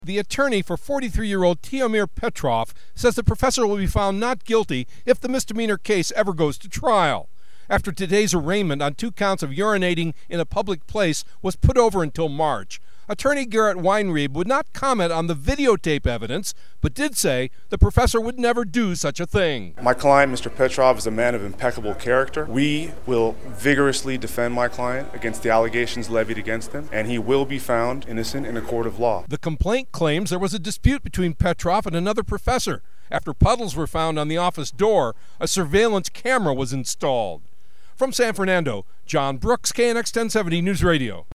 The attorney for 43-year-old Tiomir Petrov says the professor will be found not guilty if the misdemeanor case ever goes to trial. After today's arraignment on 2 counts of urinating in a public place was put over until March, attorney Garrett Weinreb would not comment on the videotape evidence, but did say the professor would never do such a thing. My client, Mr. Petrov, is a man of impeccable character. We will vigorously defend my client against the allegations levied against him, and he will be found innocent in a court of law. The complaint claims there was a dispute between Petrov and another professor. After puddles were found on the office door, a surveillance camera was installed. From San Fernando, John Brooks, KNX 1070 News Radio.